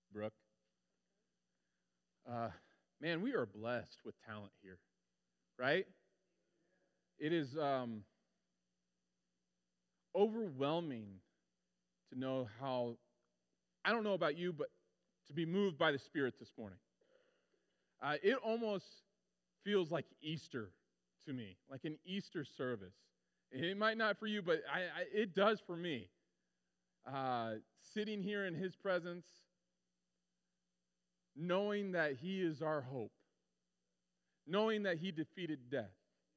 Brooke. Uh, Man, we are blessed with talent here, right? It is overwhelming to know how, I don't know about you, but to be moved by the Spirit this morning. It almost feels like Easter to me, like an Easter service. It might not for you, but it does for me. Sitting here in His presence, knowing that He is our hope, knowing that He defeated death.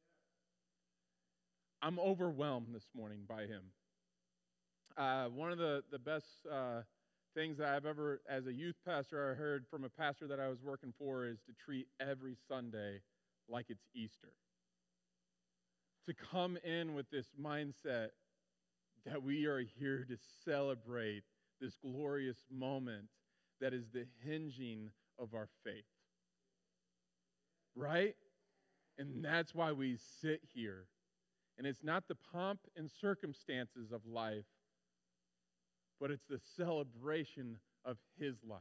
I'm overwhelmed this morning by Him. One of the best things that I've ever, as a youth pastor, I heard from a pastor that I was working for is to treat every Sunday like it's Easter. To come in with this mindset that we are here to celebrate this glorious moment that is the hinging of our faith. Right? And that's why we sit here. And it's not the pomp and circumstances of life, but it's the celebration of His life.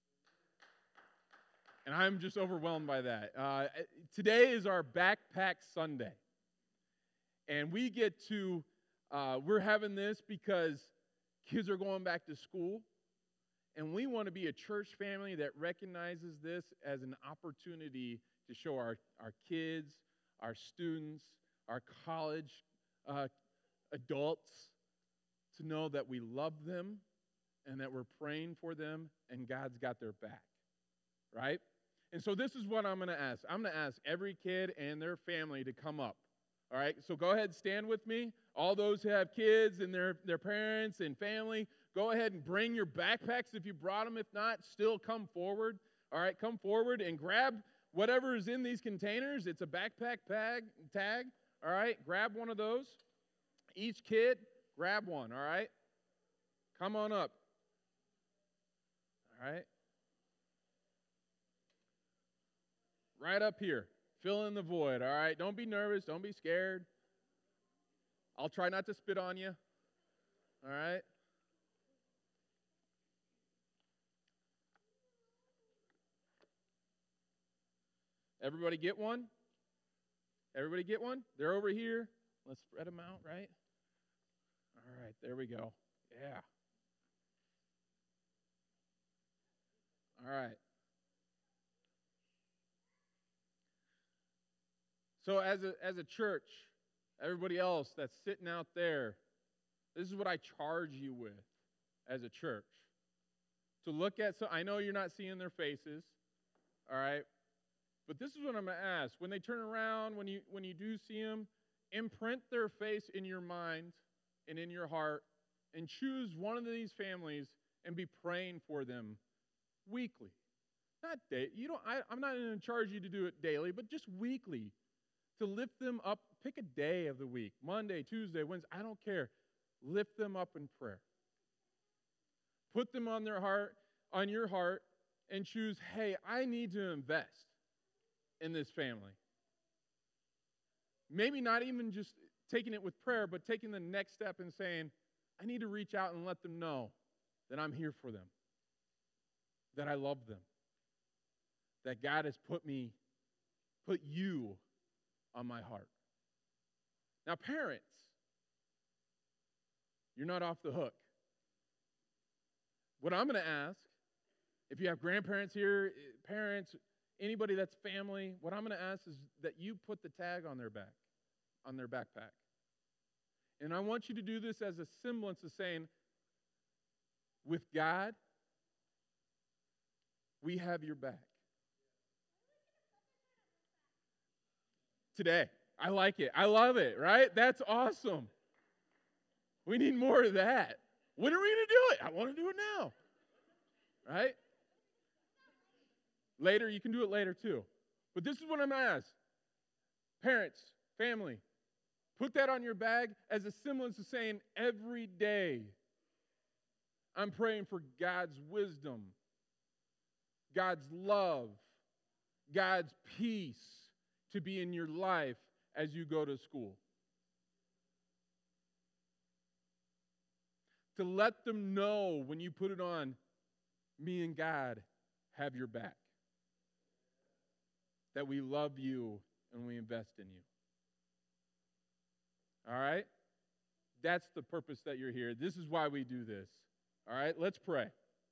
And I'm just overwhelmed by that. Today is our Backpack Sunday. And we get to, we're having this because kids are going back to school. And we want to be a church family that recognizes this as an opportunity to show our kids, our students, our college adults to know that we love them and that we're praying for them and God's got their back, right? And so this is what I'm going to ask. I'm going to ask every kid and their family to come up, all right? So go ahead and stand with me. All those who have kids and their parents and family, go ahead and bring your backpacks if you brought them. If not, still come forward, all right? Come forward and grab whatever is in these containers. It's a backpack tag, all right? Grab one of those. Each kid, grab one, all right? Come on up. All right? Right up here. Fill in the void, all right? Don't be nervous. Don't be scared. I'll try not to spit on you, all right? Everybody get one? Everybody get one? They're over here. Let's spread them out, right? All right, there we go. Yeah. All right. So as a church, everybody else that's sitting out there, this is what I charge you with as a church. To look at, so I know you're not seeing their faces, all right? But this is what I'm going to ask. When they turn around, when you do see them, imprint their face in your mind and in your heart, and choose one of these families and be praying for them weekly. Not day. I'm not going to charge you to do it daily, but just weekly. To lift them up, pick a day of the week, Monday, Tuesday, Wednesday, I don't care. Lift them up in prayer. Put them on your heart, and choose, hey, I need to invest in this family. Maybe not even just taking it with prayer, but taking the next step and saying, I need to reach out and let them know that I'm here for them, that I love them, that God has put you on my heart. Now, parents, you're not off the hook. What I'm going to ask, if you have grandparents here, parents, anybody that's family, what I'm going to ask is that you put the tag on their backpack. And I want you to do this as a semblance of saying, with God, we have your back. Today. I like it. I love it, right? That's awesome. We need more of that. When are we going to do it? I want to do it now. Right? Later, you can do it later too. But this is what I'm going to ask. Parents, family, put that on your bag as a semblance of saying, every day, I'm praying for God's wisdom, God's love, God's peace to be in your life as you go to school. To let them know when you put it on, me and God have your back. That we love you and we invest in you. All right? That's the purpose that you're here. This is why we do this. All right? Let's pray.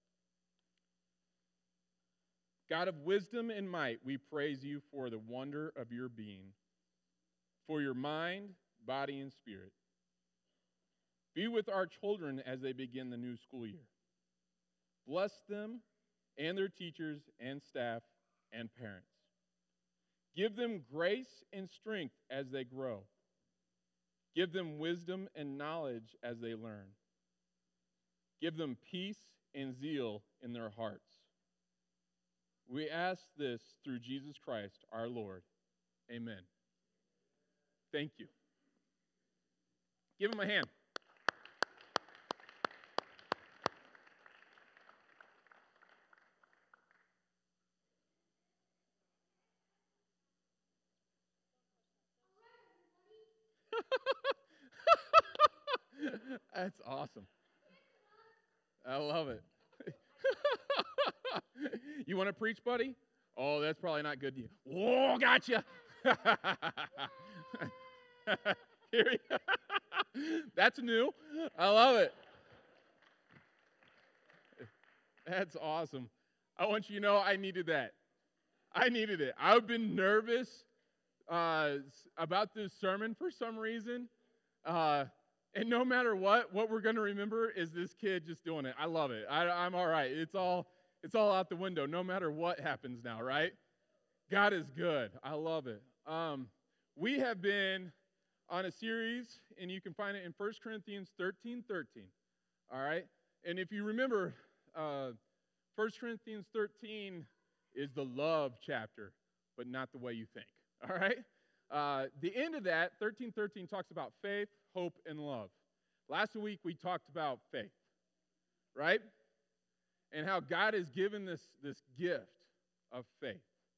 God of wisdom and might, we praise you for the wonder of your being, for your mind, body, and spirit. Be with our children as they begin the new school year. Bless them and their teachers and staff and parents. Give them grace and strength as they grow. Give them wisdom and knowledge as they learn. Give them peace and zeal in their hearts. We ask this through Jesus Christ, our Lord. Amen. Thank you. Give him a hand. That's awesome. I love it. You want to preach, buddy? Oh, that's probably not good to you. Whoa, gotcha. That's new. I love it. That's awesome. I want you to know I needed that. I needed it. I've been nervous about this sermon for some reason. And no matter what we're going to remember is this kid just doing it. I love it. I'm all right. It's all out the window, no matter what happens now, right? God is good. I love it. We have been on a series, and you can find it in 1 Corinthians 13:13. All right? And if you remember, 1 Corinthians 13 is the love chapter, but not the way you think. All right? The end of that, 13:13, talks about faith, hope, and love. Last week, we talked about faith, right? And how God has given this gift of faith.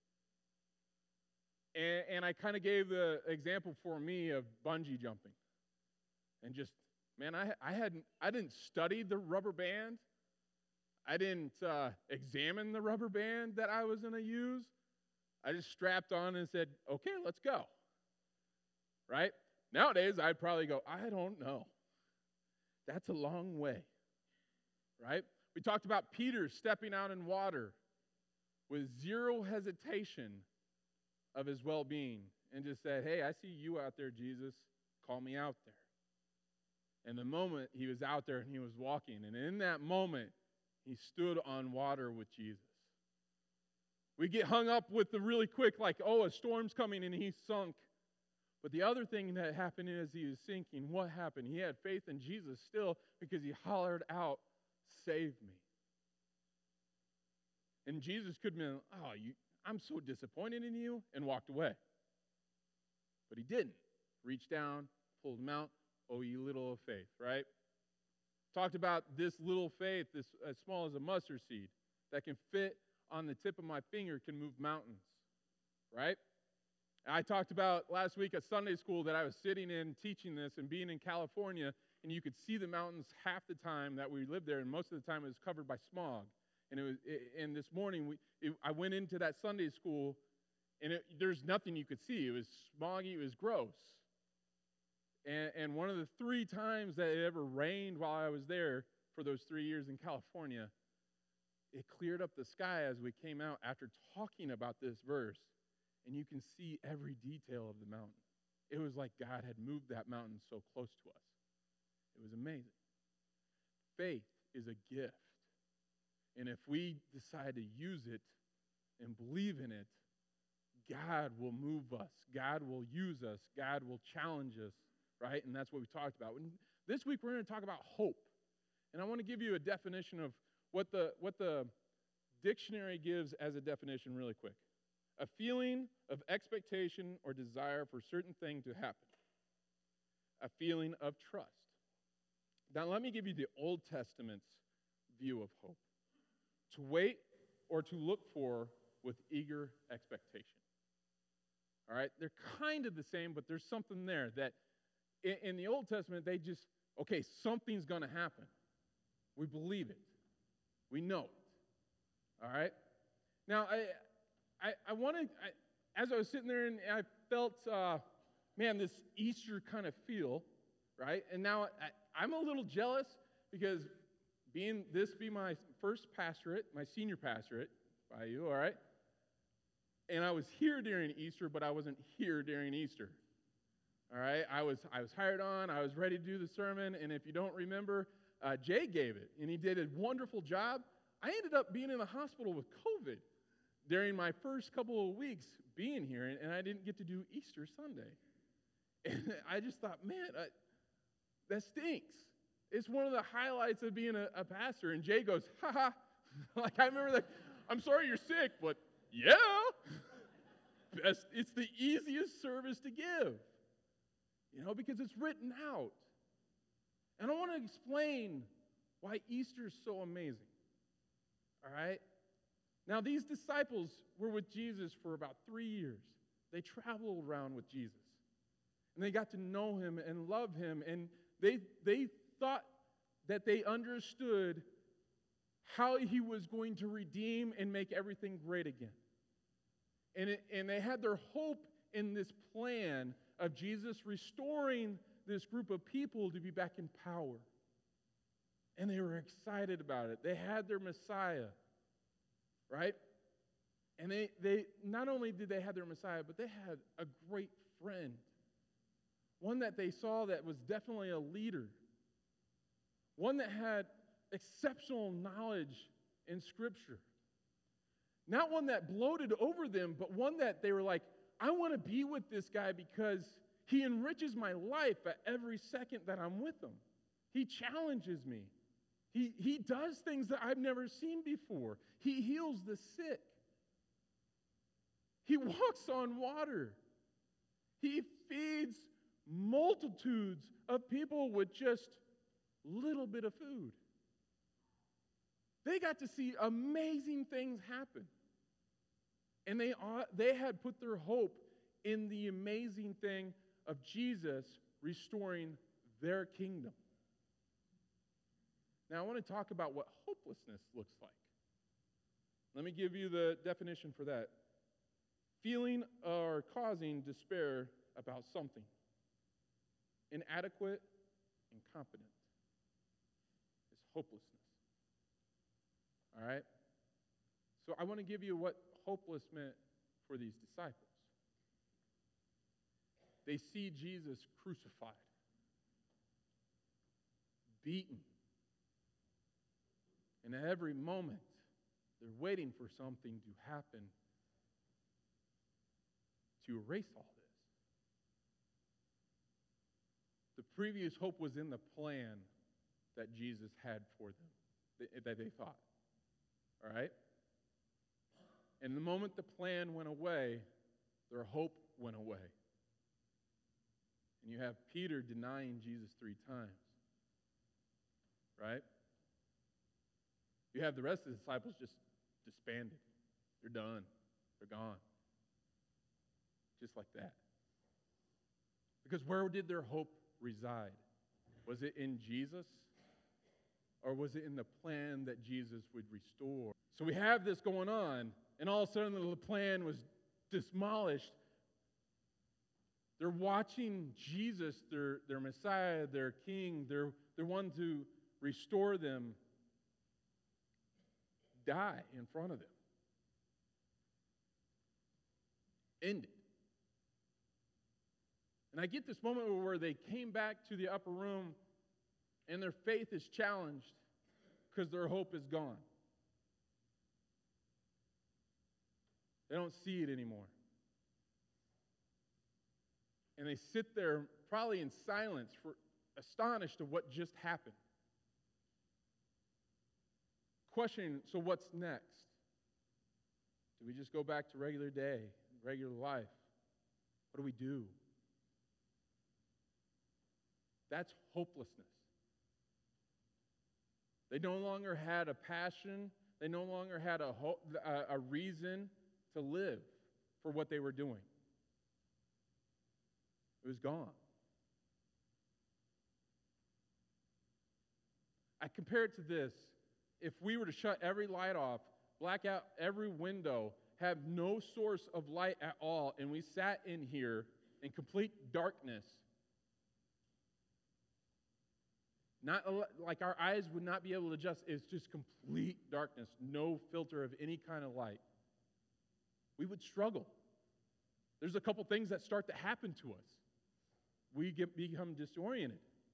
And I kind of gave the example for me of bungee jumping. And just, man, I didn't study the rubber band. I didn't examine the rubber band that I was going to use. I just strapped on and said, okay, let's go. Right? Nowadays, I'd probably go, I don't know. That's a long way. Right? We talked about Peter stepping out in water with zero hesitation of his well-being and just said, hey, I see you out there, Jesus. Call me out there. And the moment he was out there and he was walking, and in that moment, he stood on water with Jesus. We get hung up with the really quick, like, oh, a storm's coming and he sunk. But the other thing that happened as he was sinking, what happened? He had faith in Jesus still because he hollered out, save me. And Jesus could have been, I'm so disappointed in you, and walked away. But he didn't. Reached down, pulled him out, oh, you little of faith, right? Talked about this little faith, this as small as a mustard seed, that can fit on the tip of my finger, can move mountains, right? I talked about last week at Sunday school that I was sitting in teaching this and being in California, and you could see the mountains half the time that we lived there, and most of the time it was covered by smog. And this morning I went into that Sunday school, and there's nothing you could see. It was smoggy. It was gross. And one of the 3 times that it ever rained while I was there for those 3 years in California, it cleared up the sky as we came out after talking about this verse. And you can see every detail of the mountain. It was like God had moved that mountain so close to us. It was amazing. Faith is a gift. And if we decide to use it and believe in it, God will move us. God will use us. God will challenge us, right? And that's what we talked about. And this week we're going to talk about hope. And I want to give you a definition of what the dictionary gives as a definition really quick. A feeling of expectation or desire for a certain thing to happen. A feeling of trust. Now let me give you the Old Testament's view of hope. To wait or to look for with eager expectation. All right? They're kind of the same, but there's something there that in the Old Testament, they just, okay, something's going to happen. We believe it. We know it. All right? Now, I want to, as I was sitting there and I felt, this Easter kind of feel, right? And now I'm a little jealous because be my first pastorate, my senior pastorate by you, all right? And I was here during Easter, but I wasn't here during Easter. All right? I was hired on. I was ready to do the sermon, and if you don't remember, Jay gave it, and he did a wonderful job. I ended up being in the hospital with COVID during my first couple of weeks being here, and I didn't get to do Easter Sunday. And I just thought, man, that stinks. It's one of the highlights of being a pastor. And Jay goes, ha ha. Like, I remember that, I'm sorry you're sick, but yeah. It's the easiest service to give, because it's written out. And I want to explain why Easter is so amazing. All right? Now, these disciples were with Jesus for about 3 years. They traveled around with Jesus. And they got to know him and love him. And they thought that they understood how he was going to redeem and make everything great again. And they had their hope in this plan of Jesus restoring this group of people to be back in power. And they were excited about it. They had their Messiah, right? And they not only did they have their Messiah, but they had a great friend. One that they saw that was definitely a leader. One that had exceptional knowledge in Scripture. Not one that bloated over them, but one that they were like, I want to be with this guy because he enriches my life at every second that I'm with him. He challenges me. He does things that I've never seen before. He heals the sick. He walks on water. He feeds multitudes of people with just little bit of food. They got to see amazing things happen. And they had put their hope in the amazing thing of Jesus restoring their kingdom. Now, I want to talk about what hopelessness looks like. Let me give you the definition for that. Feeling or causing despair about something. Inadequate, incompetent. It's hopelessness. All right? So I want to give you what hopeless meant for these disciples. They see Jesus crucified, beaten, and at every moment they're waiting for something to happen to erase all this. The previous hope was in the plan that Jesus had for them, that they thought. All right? And the moment the plan went away, their hope went away. And you have Peter denying Jesus 3 times. Right? You have the rest of the disciples just disbanded. They're done. They're gone. Just like that. Because where did their hope reside? Was it in Jesus? Or was it in the plan that Jesus would restore? So we have this going on, and all of a sudden the plan was demolished. They're watching Jesus, their Messiah, their King, their one to restore them, die in front of them. Ended. And I get this moment where they came back to the upper room and their faith is challenged because their hope is gone. They don't see it anymore. And they sit there probably in silence, astonished of what just happened. Questioning, so what's next? Do we just go back to regular day, regular life? What do we do? That's hopelessness. They no longer had a passion. They no longer had a reason to live for what they were doing. It was gone. I compare it to this. If we were to shut every light off, black out every window, have no source of light at all, and we sat in here in complete darkness, not like our eyes would not be able to adjust, it's just complete darkness, no filter of any kind of light, we would struggle. There's a couple things that start to happen to us. We become disoriented.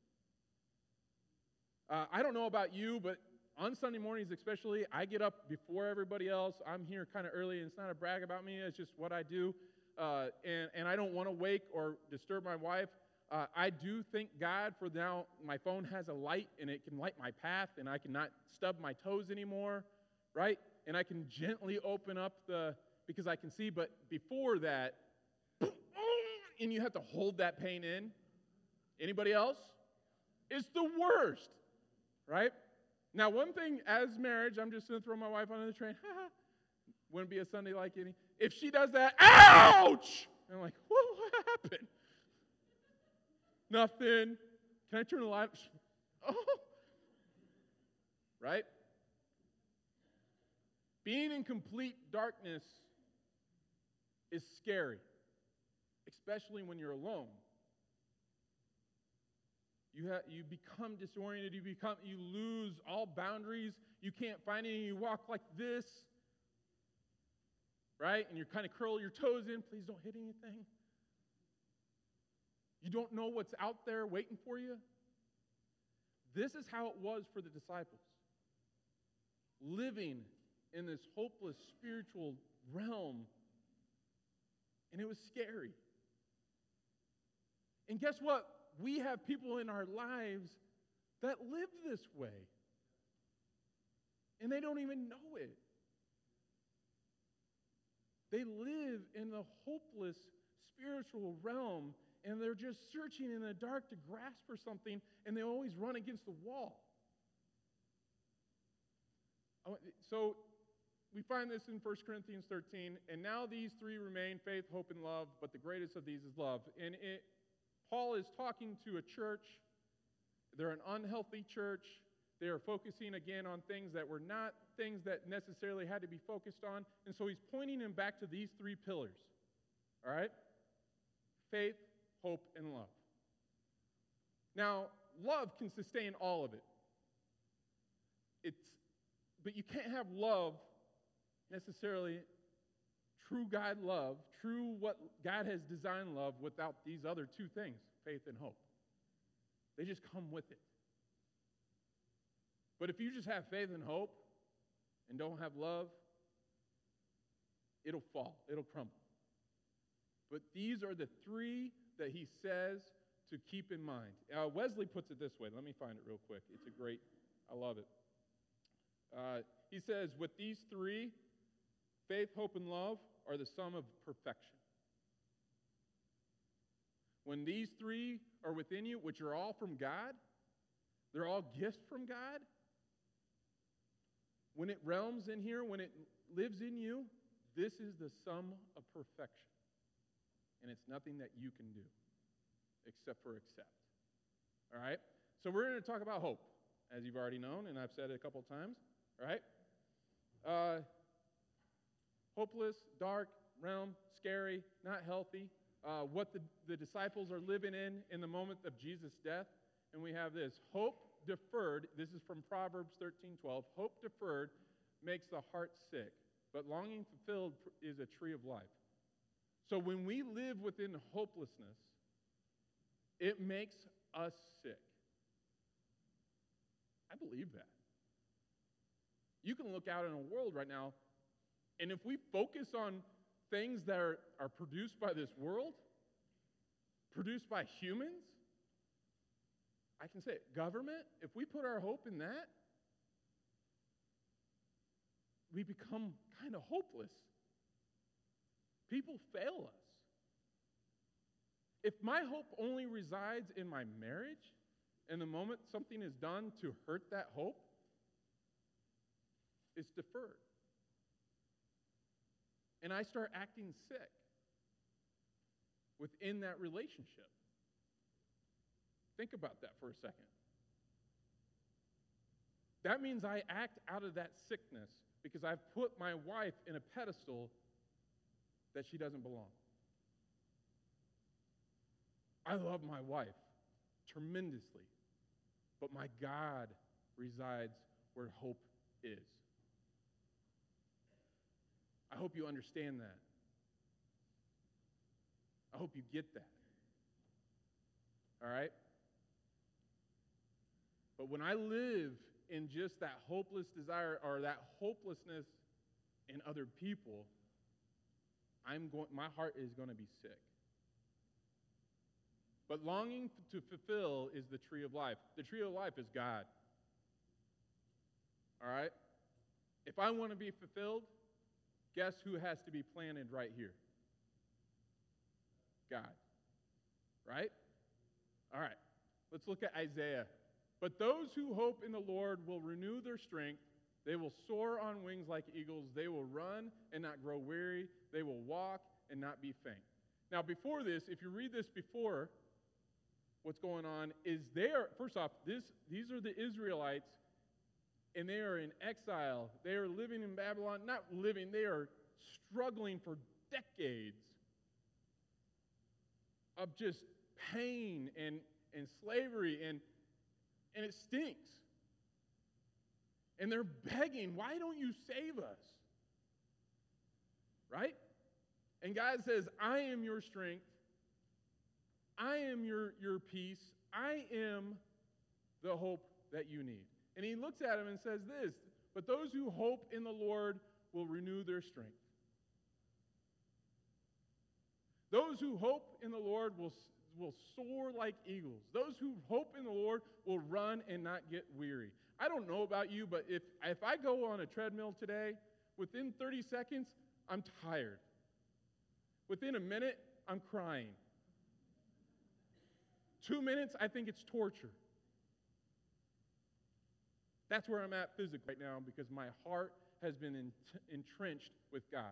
I don't know about you, but on Sunday mornings especially, I get up before everybody else. I'm here kind of early, and it's not a brag about me. It's just what I do. And I don't want to wake or disturb my wife. I do thank God for now my phone has a light, and it can light my path, and I cannot stub my toes anymore, right? And I can gently open up because I can see. But before that, and you have to hold that pain in. Anybody else? It's the worst, right? Now, one thing as marriage, I'm just going to throw my wife under the train. Wouldn't be a Sunday like any. If she does that, ouch! And I'm like, what happened? Nothing. Can I turn the light? Oh. Right? Being in complete darkness is scary, especially when you're alone. You become disoriented. You lose all boundaries. You can't find any. You walk like this, right? And you kind of curl your toes in. Please don't hit anything. You don't know what's out there waiting for you. This is how it was for the disciples, living in this hopeless spiritual realm, and it was scary. And guess what? We have people in our lives that live this way, and they don't even know it. They live in the hopeless spiritual realm, and they're just searching in the dark to grasp for something, and they always run against the wall. So we find this in 1 Corinthians 13, and now these three remain, faith, hope, and love, but the greatest of these is love. And Paul is talking to a church. They're an unhealthy church. They are focusing again on things that were not things that necessarily had to be focused on. And so he's pointing them back to these three pillars. All right? Faith, hope, and love. Now, love can sustain all of it. But you can't have love necessarily, true God love, true what God has designed love, without these other two things, faith and hope. They just come with it. But if you just have faith and hope and don't have love, it'll fall, it'll crumble. But these are the three that he says to keep in mind. Wesley puts it this way. Let me find it real quick. It's a great, I love it. He says, with these three, faith, hope, and love are the sum of perfection. When these three are within you, which are all from God, they're all gifts from God. When it realms in here, when it lives in you, this is the sum of perfection. And it's nothing that you can do except for accept. All right? So we're going to talk about hope, as you've already known, and I've said it a couple times. All right? Hopeless, dark, realm, scary, not healthy. What the disciples are living in the moment of Jesus' death. And we have this. Hope deferred, this is from Proverbs 13:12. Hope deferred makes the heart sick, but longing fulfilled is a tree of life. So when we live within hopelessness, it makes us sick. I believe that. You can look out in a world right now, and if we focus on things that are produced by this world, produced by humans, I can say it, government, if we put our hope in that, we become kind of hopeless. People fail us. If my hope only resides in my marriage, and the moment something is done to hurt that hope, it's deferred. And I start acting sick within that relationship. Think about that for a second. That means I act out of that sickness because I've put my wife in a pedestal that she doesn't belong. I love my wife tremendously, but my God resides where hope is. I hope you understand that. I hope you get that. All right? But when I live in just that hopeless desire or that hopelessness in other people, my heart is going to be sick. But longing to fulfill is the tree of life. The tree of life is God. All right? If I want to be fulfilled, guess who has to be planted right here? God. Right? All right. Let's look at Isaiah. But those who hope in the Lord will renew their strength. They will soar on wings like eagles. They will run and not grow weary. They will walk and not be faint. Now, before this, if you read this before, what's going on is first off, these are the Israelites, and they are in exile. They are living in Babylon. Not living, they are struggling for decades of just pain and slavery, and it stinks. And they're begging, why don't you save us? Right? And God says, I am your strength. I am your peace. I am the hope that you need. And he looks at him and says this, but those who hope in the Lord will renew their strength. Those who hope in the Lord will soar like eagles. Those who hope in the Lord will run and not get weary. I don't know about you, but if I go on a treadmill today, within 30 seconds, I'm tired. Within a minute, I'm crying. 2 minutes, I think it's torture. That's where I'm at physically right now because my heart has been entrenched with God.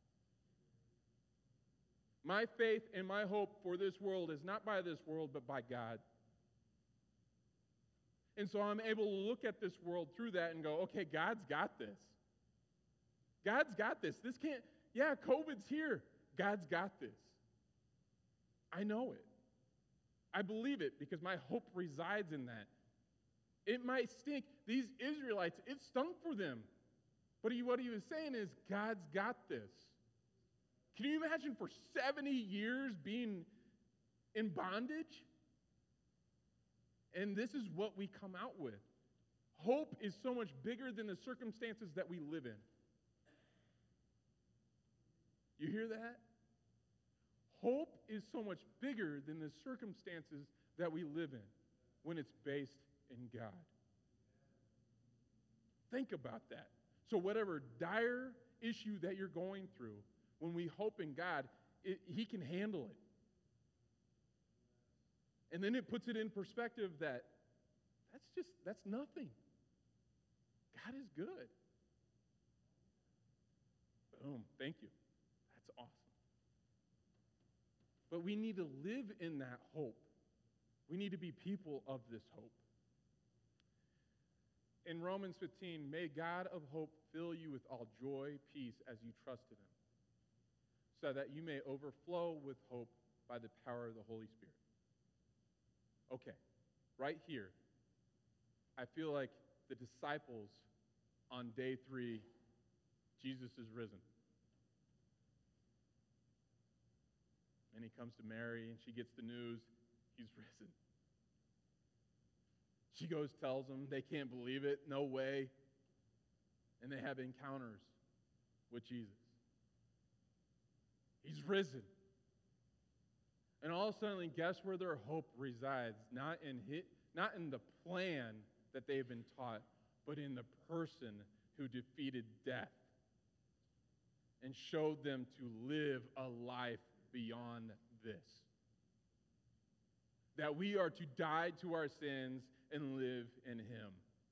My faith and my hope for this world is not by this world, but by God. And so I'm able to look at this world through that and go, okay, God's got this. God's got this. COVID's here. God's got this. I know it. I believe it because my hope resides in that. It might stink. These Israelites, it stunk for them. But what he was saying is, God's got this. Can you imagine for 70 years being in bondage? And this is what we come out with. Hope is so much bigger than the circumstances that we live in. You hear that? Hope is so much bigger than the circumstances that we live in when it's based in God. Think about that. So whatever dire issue that you're going through, when we hope in God, He can handle it. And then it puts it in perspective that that's nothing. God is good. Boom. Thank you. That's awesome. But we need to live in that hope. We need to be people of this hope. In Romans 15, may God of hope fill you with all joy, peace, as you trust in Him, so that you may overflow with hope by the power of the Holy Spirit. Okay, right here, I feel like the disciples on day 3, Jesus is risen. And He comes to Mary, and she gets the news, He's risen. She goes, tells them, they can't believe it, no way. And they have encounters with Jesus. He's risen. And all of a sudden, guess where their hope resides? Not in the plan that they've been taught, but in the person who defeated death and showed them to live a life beyond this. That we are to die to our sins and live in Him.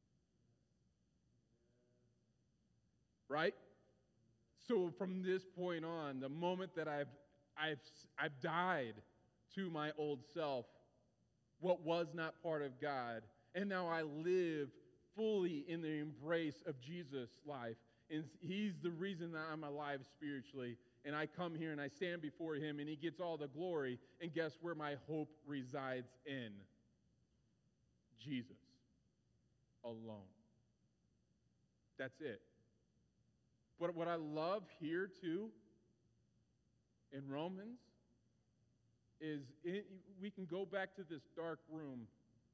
Right? So from this point on, the moment that I've died to my old self, what was not part of God, and now I live fully in the embrace of Jesus' life, and He's the reason that I'm alive spiritually. And I come here and I stand before Him, and He gets all the glory. And guess where my hope resides in? Jesus alone. That's it. But what I love here too in Romans is we can go back to this dark room.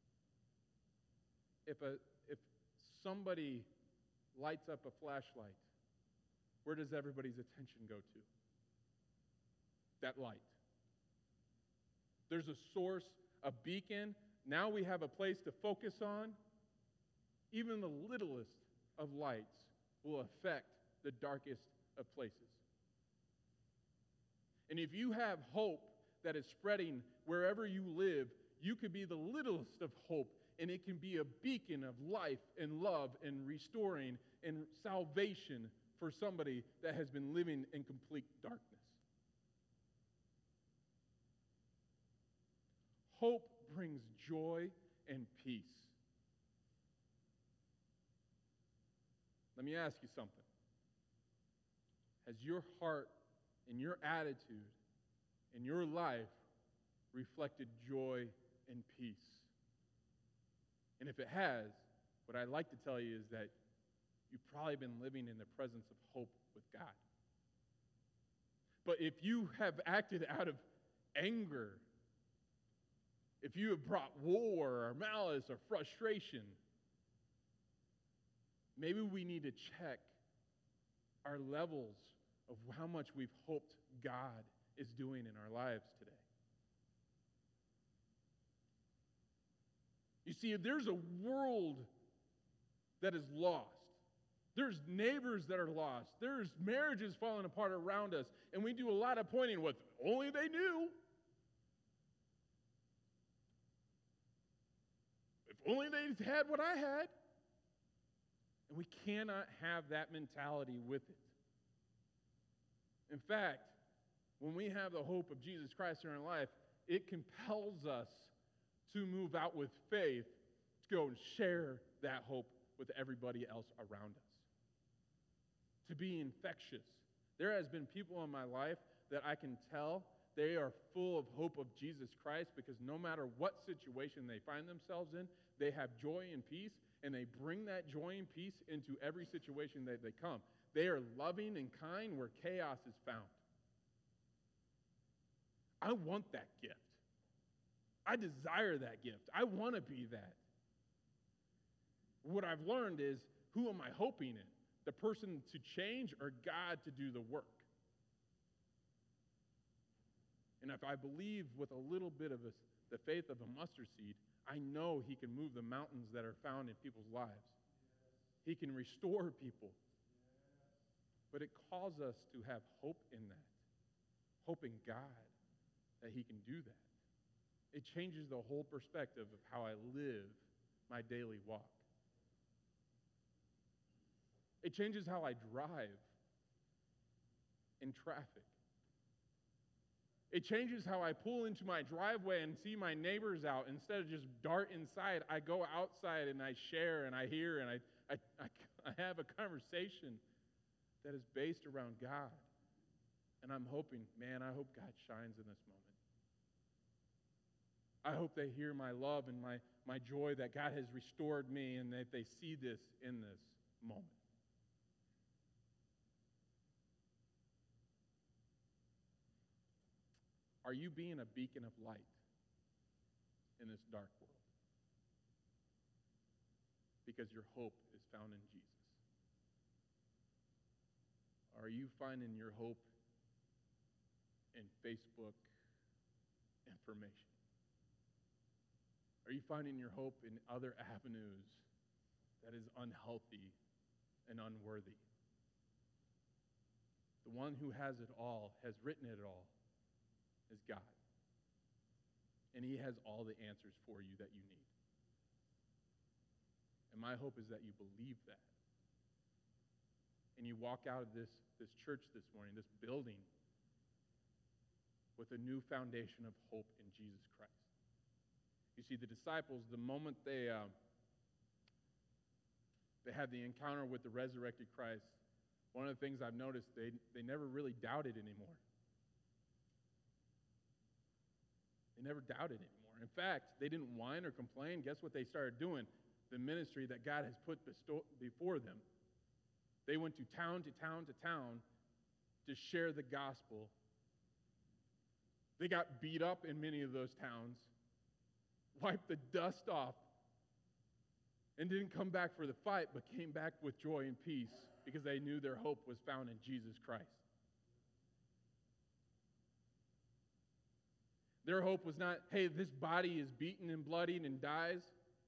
If somebody lights up a flashlight, where does everybody's attention go to? That light. There's a source, a beacon. Now we have a place to focus on. Even the littlest of lights will affect the darkest of places. And if you have hope that is spreading wherever you live, you could be the littlest of hope, and it can be a beacon of life and love and restoring and salvation for somebody that has been living in complete darkness. Hope brings joy and peace. Let me ask you something. Has your heart and your attitude and your life reflected joy and peace? And if it has, what I'd like to tell you is that you've probably been living in the presence of hope with God. But if you have acted out of anger, if you have brought war or malice or frustration, maybe we need to check our levels of how much we've hoped God is doing in our lives today. You see, there's a world that is lost. There's neighbors that are lost. There's marriages falling apart around us. And we do a lot of pointing with, only they knew. If only they had what I had. And we cannot have that mentality with it. In fact, when we have the hope of Jesus Christ in our life, it compels us to move out with faith to go and share that hope with everybody else around us. To be infectious. There has been people in my life that I can tell they are full of hope of Jesus Christ because no matter what situation they find themselves in, they have joy and peace, and they bring that joy and peace into every situation that they come. They are loving and kind where chaos is found. I want that gift. I desire that gift. I want to be that. What I've learned is, who am I hoping in? The person to change or God to do the work? And if I believe with a little bit of the faith of a mustard seed, I know He can move the mountains that are found in people's lives. He can restore people. But it calls us to have hope in that. Hope in God that He can do that. It changes the whole perspective of how I live my daily walk. It changes how I drive in traffic. It changes how I pull into my driveway and see my neighbors out. Instead of just dart inside, I go outside and I share and I hear and I have a conversation that is based around God. And I'm hoping, man, I hope God shines in this moment. I hope they hear my love and my joy that God has restored me, and that they see this in this moment. Are you being a beacon of light in this dark world? Because your hope is found in Jesus. Are you finding your hope in Facebook information? Are you finding your hope in other avenues that is unhealthy and unworthy? The one who has it all, has written it all, is God. And He has all the answers for you that you need. And my hope is that you believe that. And you walk out of this church this morning, this building, with a new foundation of hope in Jesus Christ. You see, the disciples, the moment they had the encounter with the resurrected Christ, One of the things I've noticed, they never really doubted anymore. They never doubted anymore. In fact, they didn't whine or complain. Guess what they started doing? The ministry that God has put before them. They went to town to town to town to share the gospel. They got beat up in many of those towns, wiped the dust off, and didn't come back for the fight, but came back with joy and peace because they knew their hope was found in Jesus Christ. Their hope was not, hey, this body is beaten and bloodied and dies.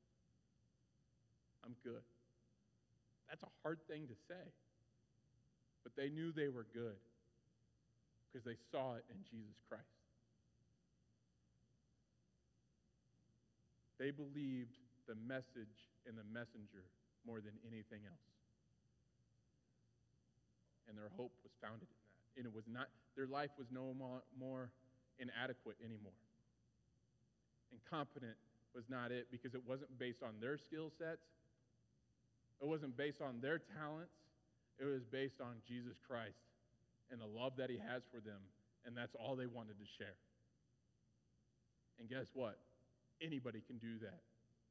I'm good. That's a hard thing to say. But they knew they were good because they saw it in Jesus Christ. They believed the message and the messenger more than anything else. And their hope was founded in that. And it was not, their life was no more inadequate anymore. Incompetent was not it, because it wasn't based on their skill sets. It wasn't based on their talents. It was based on Jesus Christ and the love that he has for them. And that's all they wanted to share. And guess what? Anybody can do that.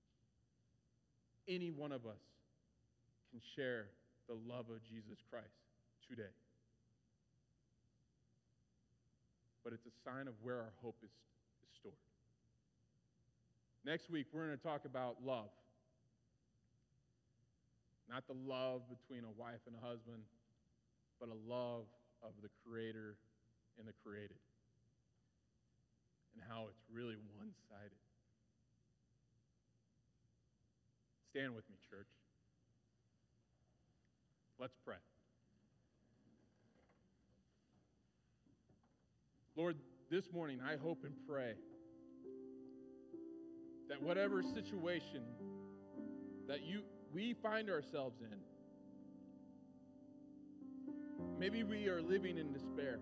Any one of us can share the love of Jesus Christ today. But it's a sign of where our hope is stored. Next week, we're going to talk about love. Not the love between a wife and a husband, but a love of the Creator and the created. And how it's really one-sided. Stand with me, church. Let's pray. Lord, this morning I hope and pray that whatever situation that we find ourselves in, maybe we are living in despair.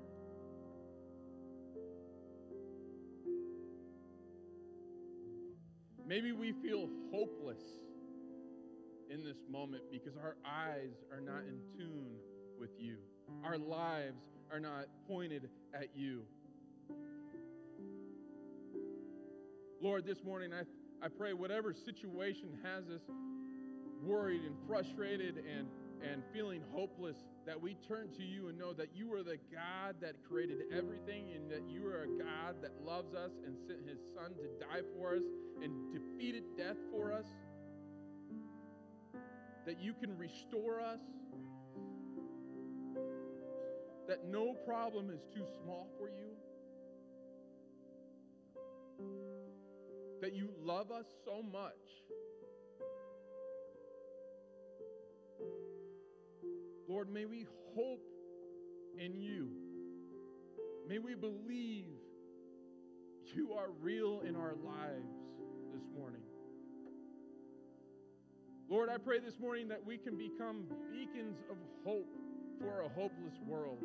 Maybe we feel hopeless in this moment because our eyes are not in tune with you. Our lives are not pointed at you. Lord, this morning I pray whatever situation has us worried and frustrated and feeling hopeless, that we turn to you and know that you are the God that created everything, and that you are a God that loves us and sent his Son to die for us and defeated death for us. That you can restore us. That no problem is too small for you. That you love us so much. Lord, may we hope in you. May we believe you are real in our lives this morning. Lord, I pray this morning that we can become beacons of hope for a hopeless world.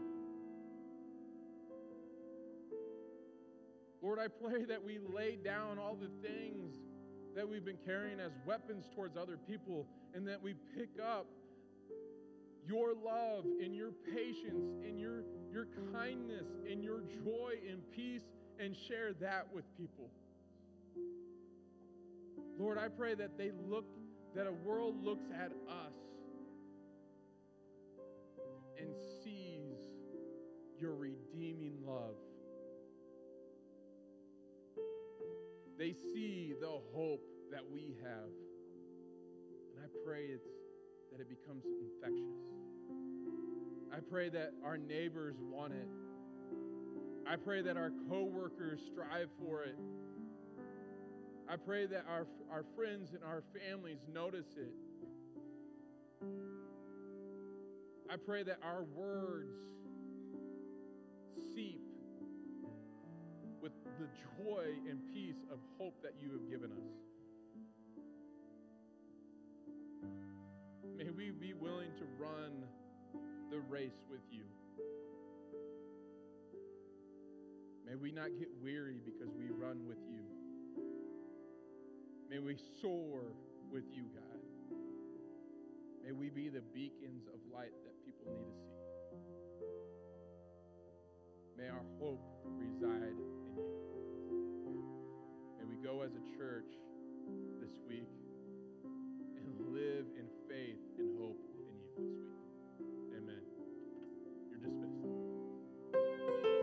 Lord, I pray that we lay down all the things that we've been carrying as weapons towards other people, and that we pick up your love and your patience and your kindness and your joy and peace and share that with people. Lord, I pray that that a world looks at us and sees your redeeming love. They see the hope that we have. And I pray that it becomes infectious. I pray that our neighbors want it. I pray that our coworkers strive for it. I pray that our friends and our families notice it. I pray that our words seep with the joy and peace of hope that you have given us. May we be willing to run the race with you. May we not get weary because we run with you. May we soar with you, God. May we be the beacons of light that people need to see. our hope resides